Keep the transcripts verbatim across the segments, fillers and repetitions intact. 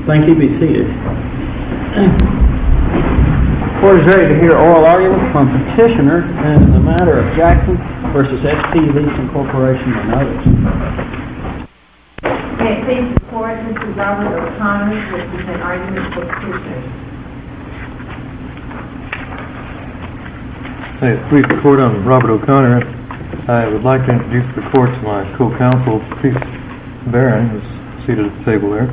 Thank you. Be seated. Court is ready to hear oral argument from petitioner in the matter of Jackson versus S T Leasing Corporation and others. May it please the court, Mister Robert O'Connor will present arguments for petitioner. Hey, please the court, I'm Robert O'Connor. I would like to introduce the court to my co-counsel, Patrice Barron, who's seated at the table there.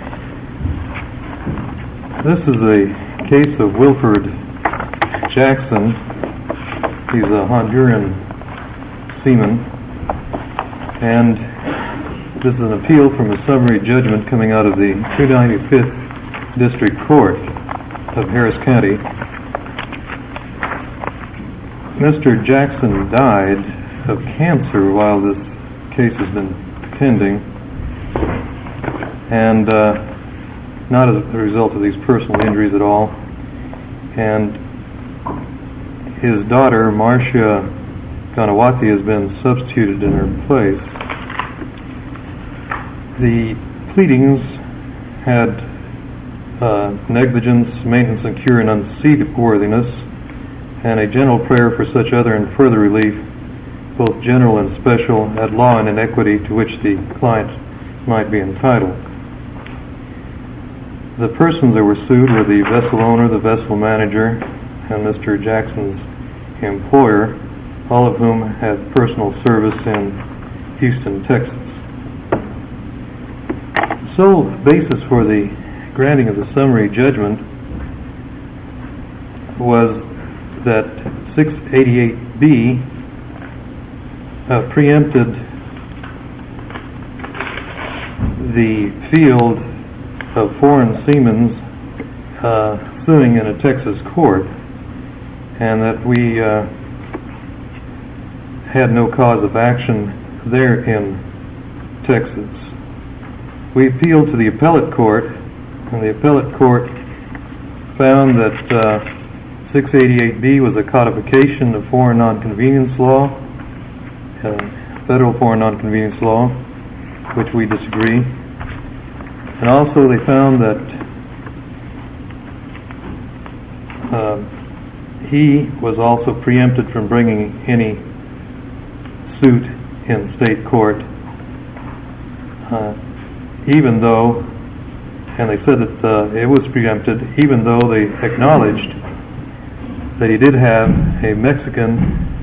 This is a case of Wilford Jackson. He's a Honduran seaman, and this is an appeal from a summary judgment coming out of the two ninety-fifth District Court of Harris County. Mister Jackson died of cancer while this case has been pending, and uh, not as a result of these personal injuries at all. And his daughter, Marcia Kanawati, has been substituted in her place. The pleadings had uh, negligence, maintenance and cure, and unseaworthiness, and a general prayer for such other and further relief, both general and special, at law and in equity to which the client might be entitled. The persons that were sued were the vessel owner, the vessel manager, and Mister Jackson's employer, all of whom had personal service in Houston, Texas. The sole basis for the granting of the summary judgment was that six eighty-eight B uh, preempted the field of foreign seamen uh, suing in a Texas court, and that we uh, had no cause of action there in Texas. We appealed to the appellate court, and the appellate court found that uh, six eighty-eight B was a codification of foreign nonconvenience law, uh, federal foreign nonconvenience law, which we disagree. And also they found that uh, he was also preempted from bringing any suit in state court, uh, even though, and they said that uh, it was preempted, even though they acknowledged that he did have a Mexican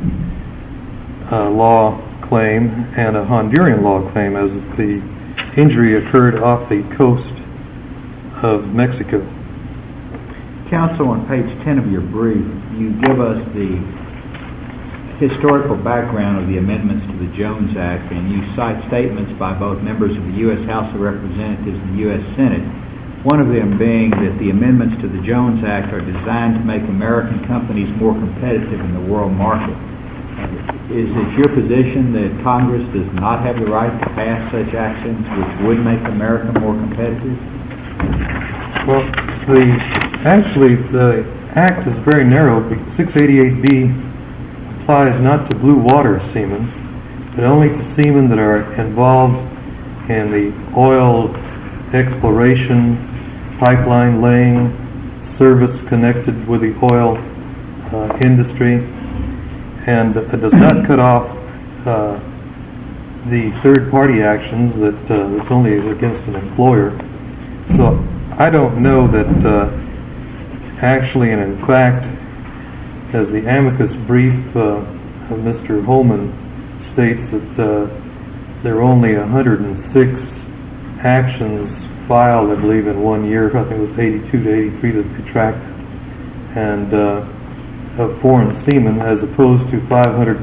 uh, law claim and a Honduran law claim, as the injury occurred off the coast of Mexico. Counsel, on page ten of your brief, you give us the historical background of the amendments to the Jones Act, and you cite statements by both members of the U S House of Representatives and the U S Senate, one of them being that the amendments to the Jones Act are designed to make American companies more competitive in the world market. Is it your position that Congress does not have the right to pass such actions which would make America more competitive? Well, the, actually the Act is very narrow. six eighty-eight B applies not to blue water seamen, but only to seamen that are involved in the oil exploration, pipeline laying, service connected with the oil uh, industry, and it does not cut off uh, the third-party actions that uh, it's only against an employer. So I don't know that uh, actually and in fact, as the amicus brief uh, of Mister Holman states, that uh, there are only one hundred six actions filed, I believe, in one year. I think it was eighty-two to eighty-three that they tracked, and uh, of foreign seamen, as opposed to five hundred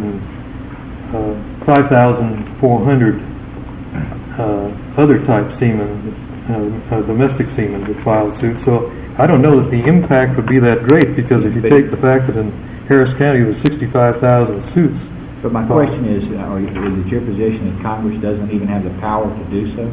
five thousand four hundred uh, other type seamen, uh, uh, domestic seamen that filed suit. So I don't know that the impact would be that great, because if you take the fact that in Harris County there was sixty-five thousand suits. But my question is, are, is it your position that Congress doesn't even have the power to do so?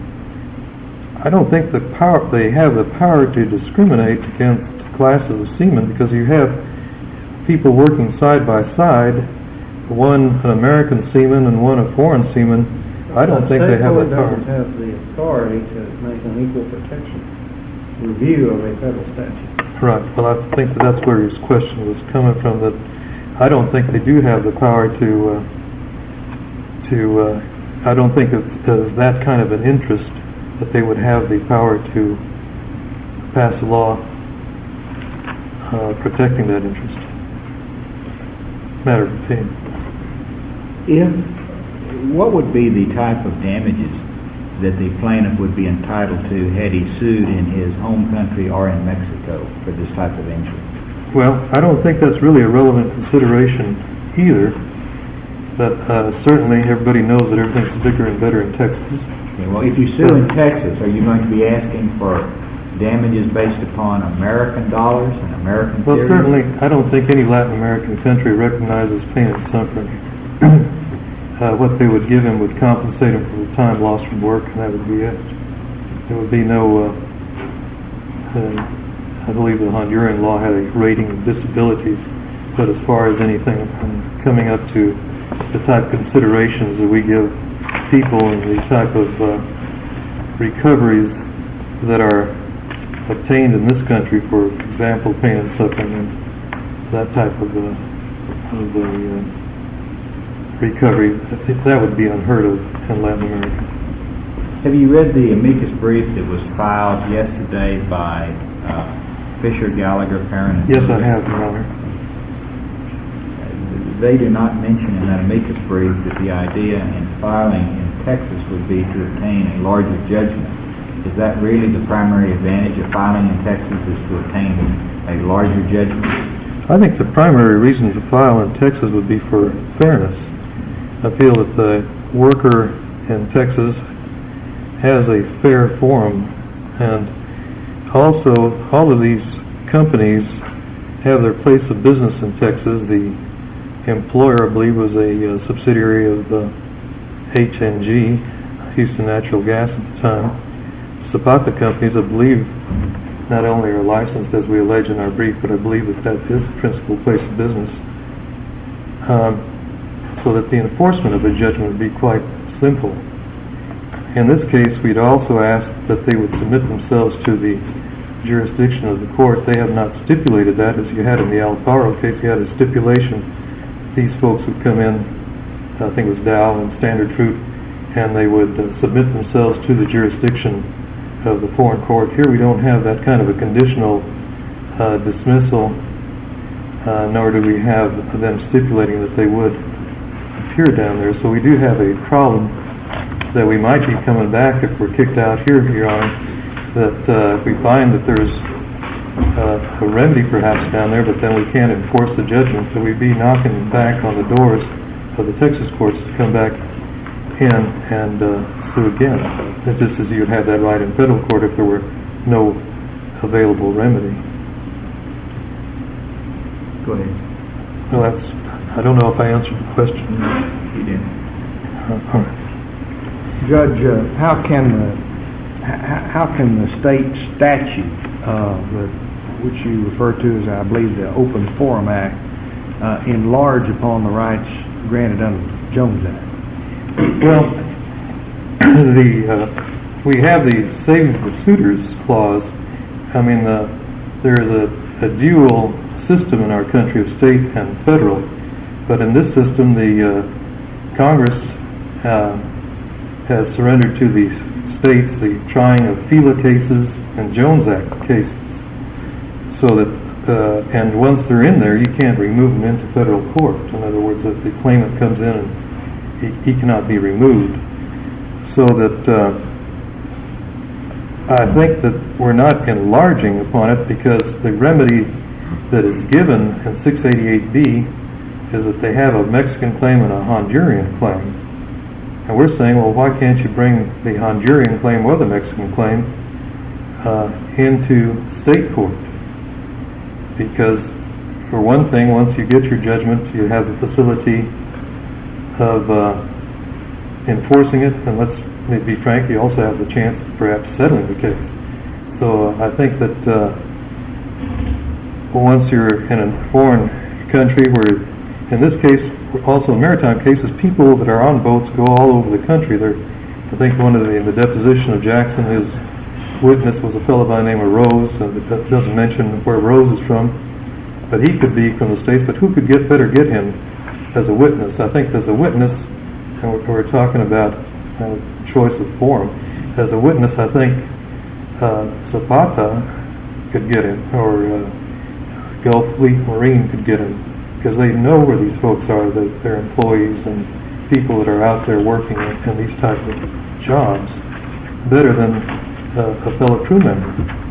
I don't think the power, they have the power to discriminate against classes of seamen, because you have people working side by side, one an American seaman and one a foreign seaman. I don't think they have that power. Doesn't have the authority to make an equal protection review of a federal statute. Right. Well, I think that that's where his question was coming from, that I don't think they do have the power to, uh, to, uh, I don't think of, of that kind of an interest that they would have the power to pass a law uh, protecting that interest. Matter of opinion. If, what would be the type of damages that the plaintiff would be entitled to had he sued in his home country or in Mexico for this type of injury? Well, I don't think that's really a relevant consideration either, but uh, certainly everybody knows that everything's bigger and better in Texas. Okay, well, if you sue in Texas, are you going to be asking for damages based upon American dollars and American Well, theory? certainly, I don't think any Latin American country recognizes pain and suffering. uh, what they would give him would compensate him for the time lost from work, and that would be it. There would be no, uh, uh, I believe the Honduran law had a rating of disabilities, but as far as anything um, coming up to the type of considerations that we give people and the type of uh, recoveries that are obtained in this country, for example, pain and suffering, and that type of, uh, of uh, recovery, I think that would be unheard of in Latin America. Have you read the amicus brief that was filed yesterday by uh, Fisher, Gallagher, Perrin, and Yes, I have, Your Honor. They do not mention in that amicus brief that the idea in filing in Texas would be to obtain a larger judgment. Is that really the primary advantage of filing in Texas, is to obtain a larger judgment? I think the primary reason to file in Texas would be for fairness. I feel that the worker in Texas has a fair forum, and also all of these companies have their place of business in Texas. The employer, I believe, was a uh, subsidiary of uh, H N G, Houston Natural Gas at the time. Zapata companies, I believe, not only are licensed as we allege in our brief, but I believe that that is the principal place of business. Um, so that the enforcement of a judgment would be quite simple. In this case, we'd also ask that they would submit themselves to the jurisdiction of the court. They have not stipulated that, as you had in the Alfaro case. You had a stipulation. These folks would come in, I think it was Dow and Standard Fruit, and they would uh, submit themselves to the jurisdiction of the foreign court. Here we don't have that kind of a conditional uh, dismissal, uh, nor do we have them stipulating that they would appear down there. So we do have a problem that we might be coming back if we're kicked out here, Your Honor, that uh, if we find that there's uh, a remedy perhaps down there, but then we can't enforce the judgment, so we'd be knocking back on the doors of the Texas courts to come back in and uh, sue again. It's just as you'd have that right in federal court if there were no available remedy. Go ahead. Well, that's, I don't know if I answered the question. You did. Uh, all right. Judge, uh, how can the h- how can the state statute, uh, the, which you refer to as, I believe, the Open Forum Act, uh, enlarge upon the rights granted under the Jones Act? Well, the uh, we have the Save the Suitors clause. I mean, uh, there's a, a dual system in our country of state and federal, but in this system, the uh, Congress uh, has surrendered to the states the trying of FILA cases and Jones Act cases, so that uh, and once they're in there, you can't remove them into federal court. In other words, if the claimant comes in and he, he cannot be removed. So that uh, I think that we're not enlarging upon it, because the remedy that is given in six eighty-eight B is that they have a Mexican claim and a Honduran claim. And we're saying, well, why can't you bring the Honduran claim or the Mexican claim uh, into state court? Because, for one thing, once you get your judgment, you have the facility of uh, enforcing it, and let's be frank, you also have the chance of perhaps settling the case. So uh, I think that uh, once you're in a foreign country, where in this case, also in maritime cases, people that are on boats go all over the country. They're, I think one of the, in the deposition of Jackson, his witness was a fellow by the name of Rose, and it doesn't mention where Rose is from, but he could be from the States, but who could get better get him as a witness? I think as a witness, and we're, we're talking about uh, choice of forum, as a witness, I think uh, Zapata could get him, or uh, Gulf Fleet Marine could get him, because they know where these folks are, that they're employees and people that are out there working in, in these types of jobs, better than uh, a fellow crew member.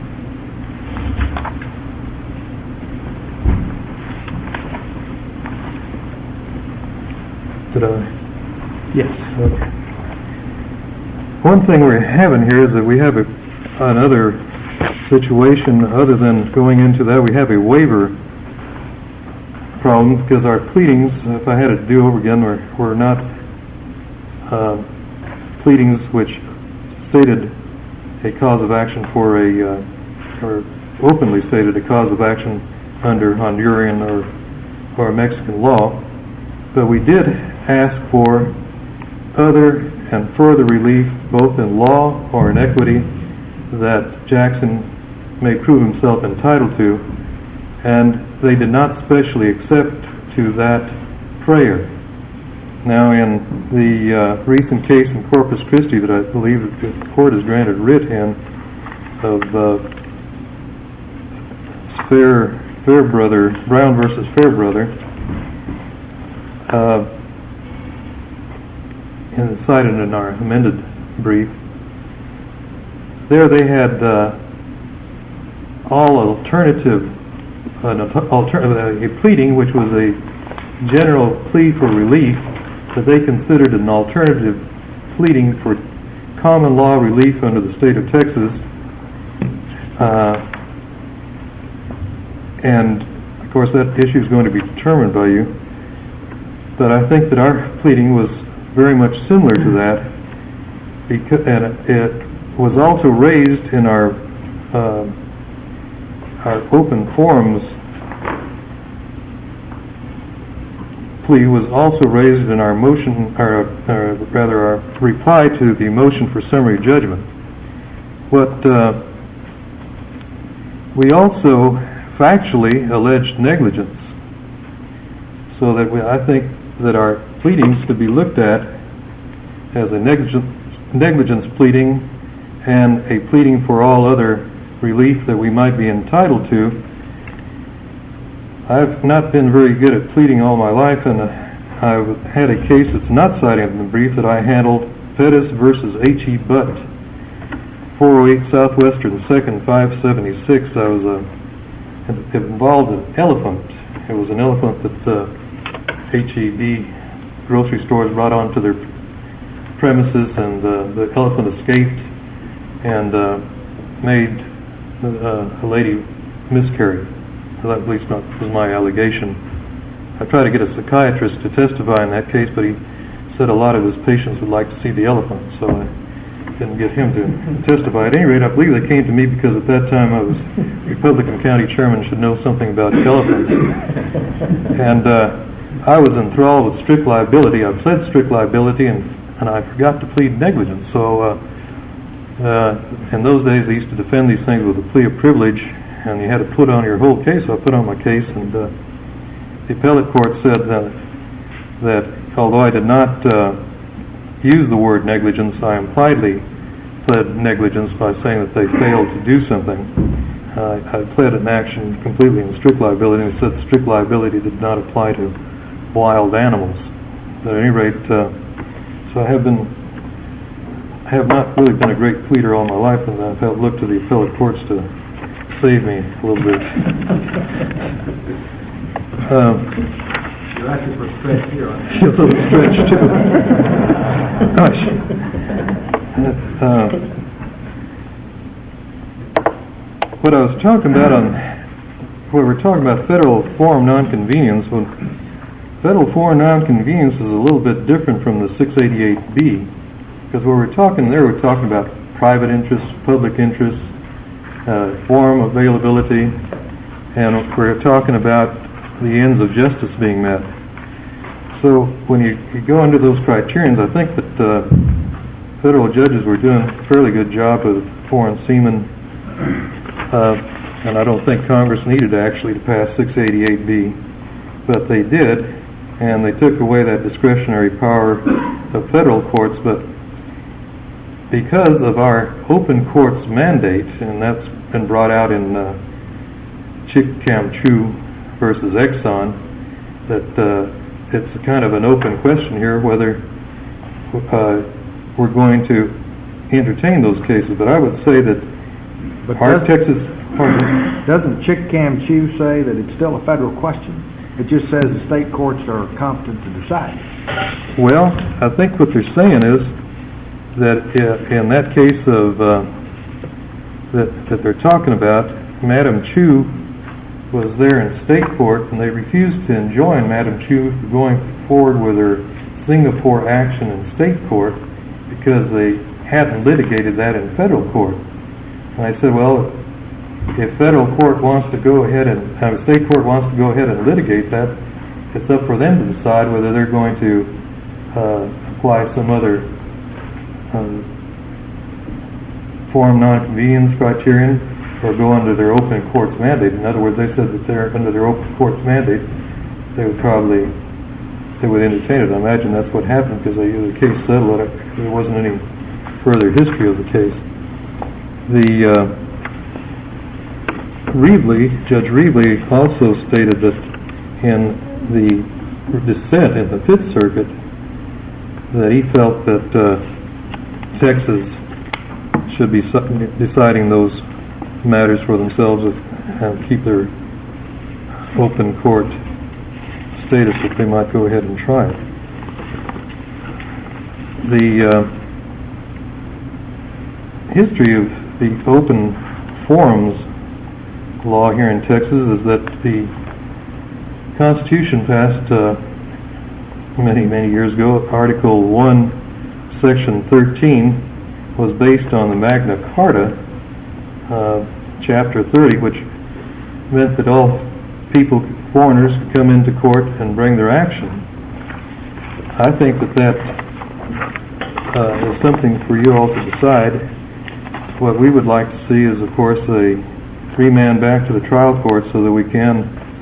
Did I? Yes. Okay. One thing we're having here is that we have a, another situation other than going into that. We have a waiver problem because our pleadings, if I had it to do over again, were, were not uh, pleadings which stated a cause of action for a, uh, or openly stated a cause of action under Honduran or, or Mexican law, but we did ask for other and further relief, both in law or in equity, that Jackson may prove himself entitled to, and they did not specially accept to that prayer. Now, in the uh, recent case in Corpus Christi that I believe that the court has granted writ in of uh, Fair, Fairbrother, Brown versus Fairbrother, uh, and cited in our amended brief, there they had uh, all alternative, an alter- a pleading which was a general plea for relief that they considered an alternative pleading for common law relief under the state of Texas, uh, and of course that issue is going to be determined by you, but I think that our pleading was very much similar to that, because, and it was also raised in our uh, our open forums. Plea was also raised in our motion, or, or rather our reply to the motion for summary judgment. What uh, we also factually alleged negligence, so that we, I think that our pleadings could be looked at as a negligence, negligence pleading and a pleading for all other relief that we might be entitled to. I've not been very good at pleading all my life, and uh, I've had a case that's not cited in the brief that I handled, Pettis versus H E. Butt, four oh eight Southwestern second five seventy-six. I was uh, it involved an elephant. It was an elephant that uh, H E B grocery stores brought onto their premises, and uh, the elephant escaped and uh, made uh, a lady miscarry. Well, at least that was my allegation. I tried to get a psychiatrist to testify in that case, but he said a lot of his patients would like to see the elephant, so I didn't get him to testify. At any rate, I believe they came to me because at that time I was Republican county chairman, should know something about elephants. And uh, I was enthralled with strict liability. I pled strict liability, and, and I forgot to plead negligence. So uh, uh, in those days, they used to defend these things with a plea of privilege, and you had to put on your whole case. So I put on my case, and uh, the appellate court said that, that although I did not uh, use the word negligence, I impliedly pled negligence by saying that they failed to do something. Uh, I pled an action completely in strict liability, and it said strict liability did not apply to wild animals. But at any rate, uh, so I have been, I have not really been a great pleader all my life, and I've had to look to the appellate courts to save me a little bit. Um, You're asking for a stretch here on that. a little stretch too. Gosh. Uh, what I was talking about on, when we're talking about federal forum nonconvenience, when federal forum nonconvenience is a little bit different from the six eighty-eight B, because when we're talking there, we're talking about private interests, public interests, uh, forum availability, and we're talking about the ends of justice being met. So when you, you go under those criterions, I think that uh, federal judges were doing a fairly good job of foreign seamen, uh, and I don't think Congress needed actually to pass six eighty-eight B, but they did, and they took away that discretionary power of federal courts. But because of our open courts mandate, and that's been brought out in uh, Chick-Cam-Chu versus Exxon, that uh, it's a kind of an open question here whether uh, we're going to entertain those cases. But I would say that But our doesn't- Texas... Pardon? Doesn't Chick-Cam-Chu say that it's still a federal question? It just says the state courts are competent to decide. Well, I think what they're saying is that i- in that case of uh, that that they're talking about, Madam Chu was there in state court, and they refused to enjoin Madam Chu going forward with her Singapore action in state court because they hadn't litigated that in federal court. And I said, well, if federal court wants to go ahead and uh, state court wants to go ahead and litigate that, it's up for them to decide whether they're going to uh, apply some other um, forum non-convenience criterion or go under their open courts mandate. In other words, they said that they're under their open courts mandate, they would probably they would entertain it. I imagine that's what happened because they, the case settled. There wasn't any further history of the case. The uh, Reevely, Judge Reevely also stated that in the dissent in the Fifth Circuit that he felt that uh, Texas should be deciding those matters for themselves and keep their open court status if they might go ahead and try it. The uh, history of the open forums law here in Texas is that the Constitution passed uh, many, many years ago. Article one, Section thirteen was based on the Magna Carta, uh, Chapter thirty, which meant that all people, foreigners, could come into court and bring their action. I think that that uh, is something for you all to decide. What we would like to see is, of course, a remand back to the trial court so that we can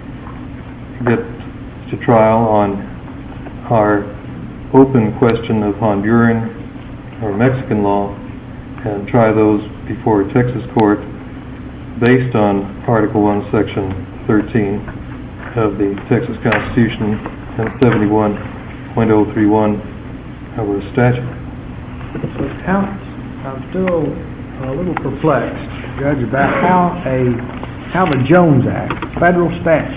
get to trial on our open question of Honduran or Mexican law and try those before a Texas court based on Article one, Section thirteen of the Texas Constitution and seventy-one point oh three one of our statute. So how, I'm still a little perplexed, Judge, about how a how the Jones Act, federal statute,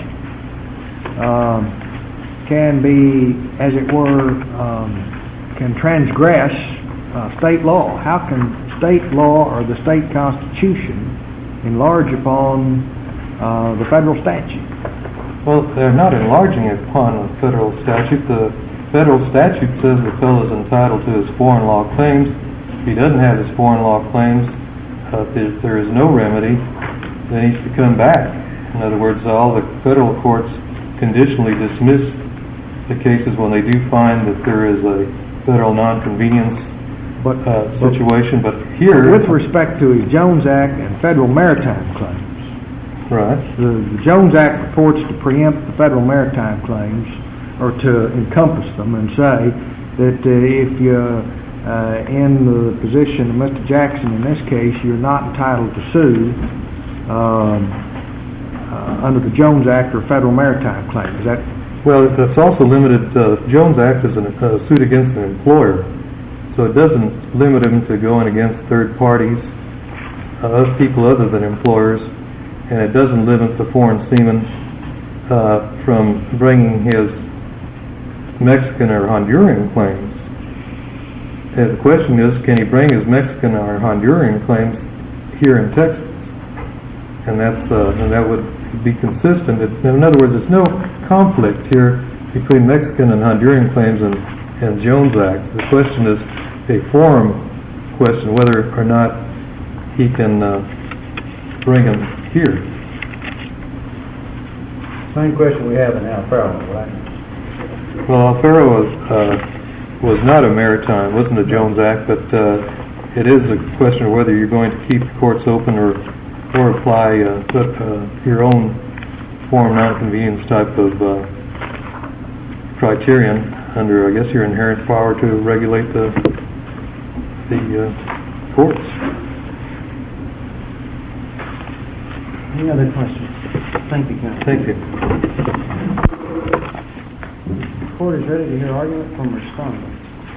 um, can be, as it were, um, can transgress uh, state law. How can state law or the state constitution enlarge upon uh, the federal statute? Well, they're not enlarging upon a federal statute. The federal statute says the fellow is entitled to his foreign law claims. If he doesn't have his foreign law claims, uh, if there is no remedy, then he needs to come back. In other words, all the federal courts conditionally dismiss the cases when they do find that there is a federal non-convenience But, uh, but- situation. But here, with respect to his Jones Act and federal maritime claims, right? the, the Jones Act purports to preempt the federal maritime claims, or to encompass them, and say that uh, if you're uh, in the position of Mister Jackson in this case, you're not entitled to sue um, uh, under the Jones Act or federal maritime claim. Is that? Well, that's also limited. Uh, Jones Act is a uh, suit against an employer, so it doesn't limit him to going against third parties, uh, other people other than employers, and it doesn't limit the foreign seaman uh, from bringing his Mexican or Honduran claims. And the question is, can he bring his Mexican or Honduran claims here in Texas? And that's uh, and that would be consistent. It, in other words, there's no conflict here between Mexican and Honduran claims and, and Jones Act. The question is a forum question, whether or not he can uh, bring them here. Same question we have in Alfaro, right? Well, Alfaro was, uh, was not a maritime, wasn't a Jones Act, but uh, it is a question of whether you're going to keep the courts open or or apply uh, uh, your own forum nonconvenience type of uh, criterion under, I guess, your inherent power to regulate the the uh, courts. Any other questions? Thank you, Counsel. Thank you. The court is ready to hear argument from respondents.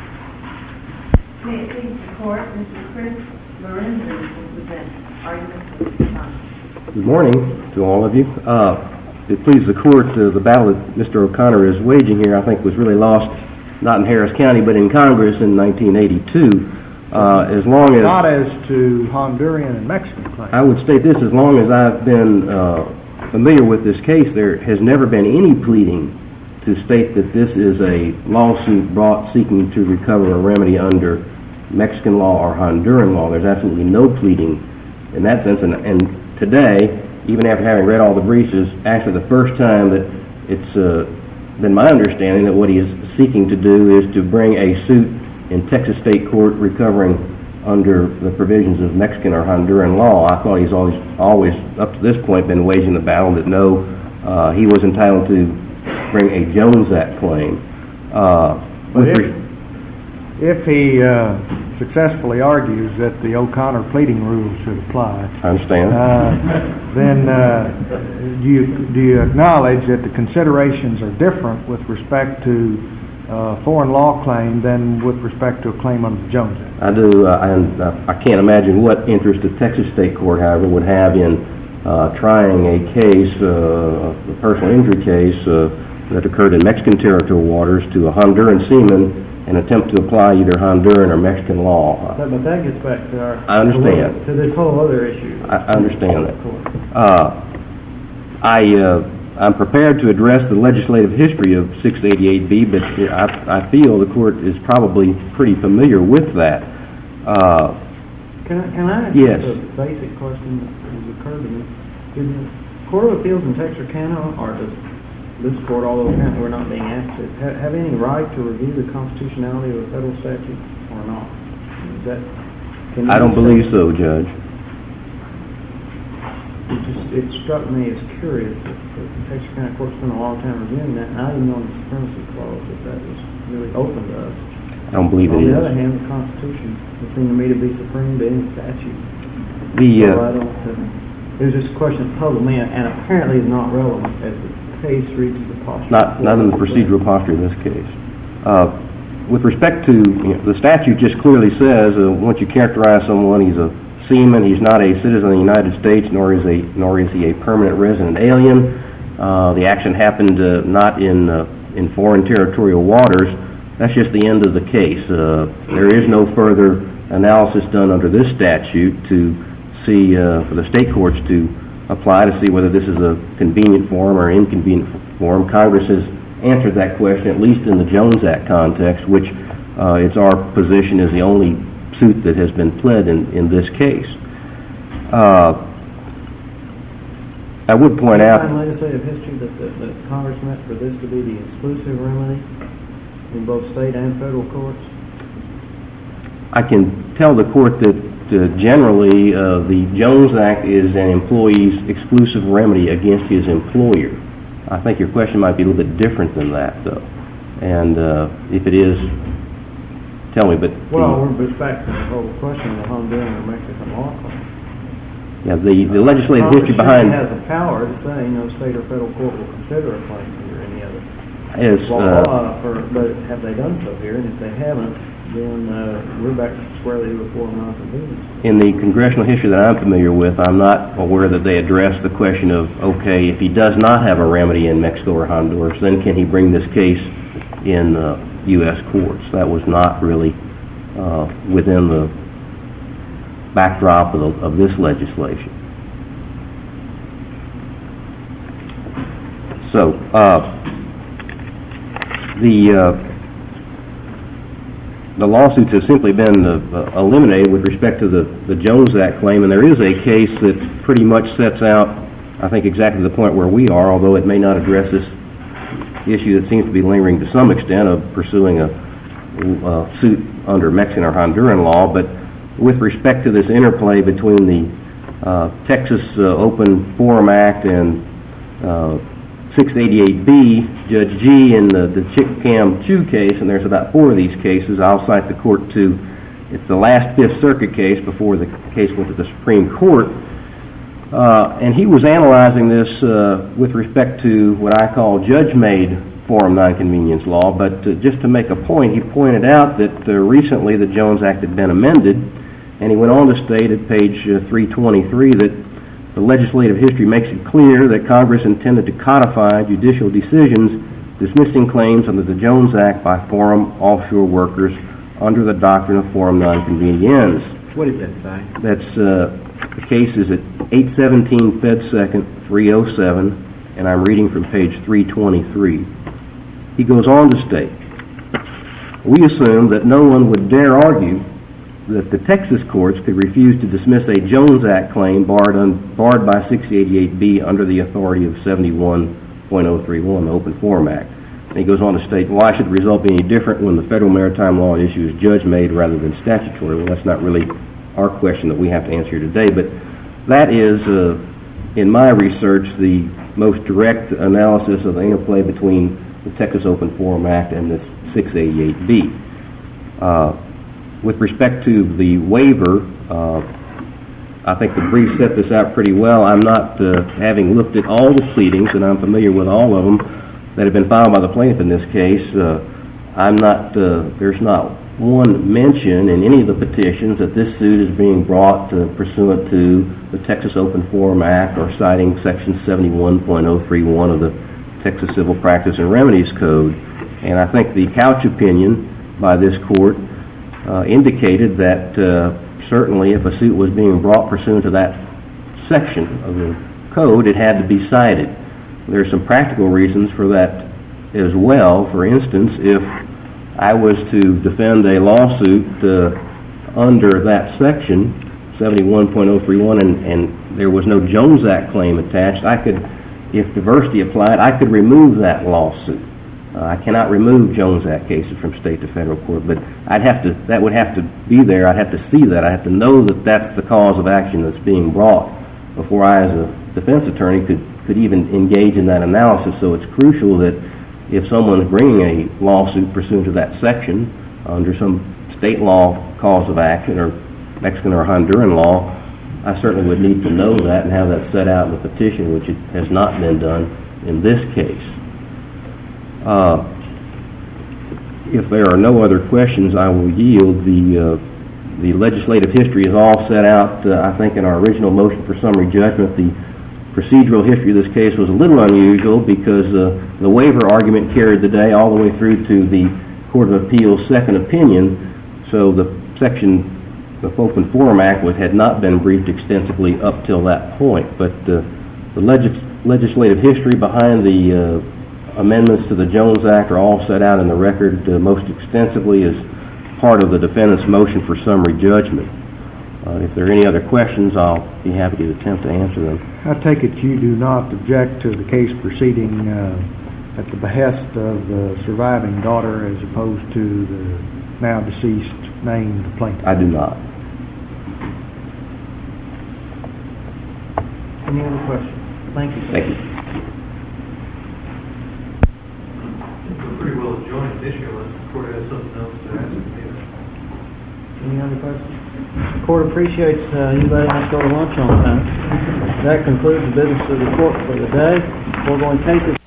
May it please the court, Mister Chris Lorenzen will present argument for the respondent. Good morning to all of you. Uh, it pleases the court, uh, the battle that Mister O'Connor is waging here, I think, was really lost not in Harris County, but in Congress in nineteen eighty-two. Uh, as long as Not as to Honduran and Mexican claims. I would state this, as long as I've been uh, familiar with this case, there has never been any pleading to state that this is a lawsuit brought seeking to recover a remedy under Mexican law or Honduran law. There's absolutely no pleading in that sense, and, and today, even after having read all the briefs, is actually the first time that it's uh, been my understanding that what he is seeking to do is to bring a suit in Texas state court recovering under the provisions of Mexican or Honduran law. I thought he's always, always up to this point, been waging the battle that no, uh, he was entitled to bring a Jones Act claim. Uh, But with if, re- if he uh, successfully argues that the O'Connor pleading rules should apply, I understand. uh, then uh, do you do you acknowledge that the considerations are different with respect to uh, foreign law claim than with respect to a claim under the Jones Act? I do, uh, and uh, I can't imagine what interest the Texas state court, however, would have in uh, trying a case, uh, a personal injury case uh, that occurred in Mexican territorial waters to a Honduran seaman and attempt to apply either Honduran or Mexican law. But, but that gets back to our... I understand. To this whole other issue. I I understand that. Uh, I, uh, I'm prepared to address the legislative history of six eighty-eight B, but I, I feel the court is probably pretty familiar with that. Uh, Can I, can I ask Yes. just a basic question that has occurred to me? Did the Court of Appeals in Texarkana, or does this court, although apparently we're not being asked to, have, have any right to review the constitutionality of a federal statute or not? Is that... can I you don't say- believe so, Judge. It just, it struck me as curious that that the Texarkana court spent a long time reviewing that, and I didn't know in the supremacy clause that that was really open to us. I don't believe it On is. the other hand, the Constitution would seem to me to be supreme to any statute. The, So uh, I don't, uh, it was just a question that puzzled me, and apparently is not relevant as the case reaches the posture. Not, not in the procedural posture of this case. Uh, with respect to, you know, the statute just clearly says, uh, once you characterize someone, he's a seaman, he's not a citizen of the United States, nor is a, nor is he a permanent resident alien. Uh, the action happened uh, not in, uh, in foreign territorial waters. That's just the end of the case. Uh, there is no further analysis done under this statute to see, uh, for the state courts to apply to see whether this is a convenient form or inconvenient form. Congress has answered that question, at least in the Jones Act context, which uh, it's our position is the only suit that has been pled in, in this case. Uh, I would point out... In legislative history that, that, that Congress meant for this to be the exclusive remedy in both state and federal courts? I can tell the court that uh, generally uh, the Jones Act is an employee's exclusive remedy against his employer. I think your question might be a little bit different than that, though. And uh, if it is, tell me, but... Well, the, we're just back to the whole question of the Honduran or Mexican law claim. yeah, the, the legislative history behind... Congress has the power to say no state or federal court will consider a claim under any other is, law, uh, uh, for, but have they done so here? And if they haven't, then uh, we're back squarely to a form of nonconvenience. in the congressional history that I'm familiar with, I'm not aware that they address the question of, okay, if he does not have a remedy in Mexico or Honduras, then can he bring this case in uh, U S courts? That was not really uh, within the backdrop of, the, of this legislation. So, uh, the uh, the lawsuits have simply been uh, eliminated with respect to the, the Jones Act claim, and there is a case that pretty much sets out, I think, exactly the point where we are, although it may not address this issue that seems to be lingering to some extent of pursuing a, a suit under Mexican or Honduran law, but with respect to this interplay between the uh, Texas uh, Open Forum Act and uh, six eighty-eight B, Judge G in the, the Chick Cam Chew case, and there's about four of these cases. I'll cite the court to, it's the last Fifth Circuit case before the case went to the Supreme Court. Uh, and he was analyzing this uh, with respect to what I call judge-made forum nonconvenience law, but uh, just to make a point, he pointed out that uh, recently the Jones Act had been amended, and he went on to state at page uh, three twenty-three that the legislative history makes it clear that Congress intended to codify judicial decisions dismissing claims under the Jones Act by forum offshore workers under the doctrine of forum nonconvenience. What does that say? That's, uh, the case is at eight seventeen Fed Second three oh seven, and I'm reading from page three twenty-three. He goes on to state, we assume that no one would dare argue that the Texas courts could refuse to dismiss a Jones Act claim barred, un, barred by six eighty-eight B under the authority of seventy-one point oh three one, the Open Forum Act. And he goes on to state, why should the result be any different when the federal maritime law issue is judge-made rather than statutory? Well, that's not really our question that we have to answer today, but that is, uh, in my research, the most direct analysis of the interplay between the Texas Open Forum Act and the six eighty-eight B. Uh, with respect to the waiver, uh, I think the brief set this out pretty well. I'm not, uh, having looked at all the pleadings, and I'm familiar with all of them that have been filed by the plaintiff in this case, uh, I'm not, uh, there's not one mention in any of the petitions that this suit is being brought uh, pursuant to the Texas Open Forum Act or citing section seventy-one point oh three one of the Texas Civil Practice and Remedies Code. And I think the couch opinion by this court uh, indicated that uh, certainly if a suit was being brought pursuant to that section of the code, it had to be cited. There are some practical reasons for that as well. For instance, if I was to defend a lawsuit uh, under that section, seventy-one point oh three one, and, and there was no Jones Act claim attached, I could, if diversity applied, I could remove that lawsuit. Uh, I cannot remove Jones Act cases from state to federal court, but I'd have to, that would have to be there. I'd have to see that. I'd have to know that that's the cause of action that's being brought before I, as a defense attorney, could, could even engage in that analysis. So it's crucial that if someone is bringing a lawsuit pursuant to that section under some state law cause of action or Mexican or Honduran law, I certainly would need to know that and have that set out in the petition, which it has not been done in this case. Uh, if there are no other questions, I will yield. The, uh, the legislative history is all set out, uh, I think, in our original motion for summary judgment. The procedural history of this case was a little unusual because uh, the waiver argument carried the day all the way through to the Court of Appeals' second opinion, so the section, the Open Forum Act, was, had not been briefed extensively up till that point. But uh, the legis legislative history behind the uh, amendments to the Jones Act are all set out in the record uh, most extensively as part of the defendant's motion for summary judgment. Uh, if there are any other questions, I'll be happy to attempt to answer them. I take it you do not object to the case proceeding uh, at the behest of the surviving daughter as opposed to the now deceased named plaintiff? I do not. Any other questions? Thank you, sir. Thank you. We're pretty well adjoined this year, unless the court has something else to ask. Any other questions? The court appreciates uh, you letting us go to lunch on time. That concludes the business of the court for the day. We're going to take this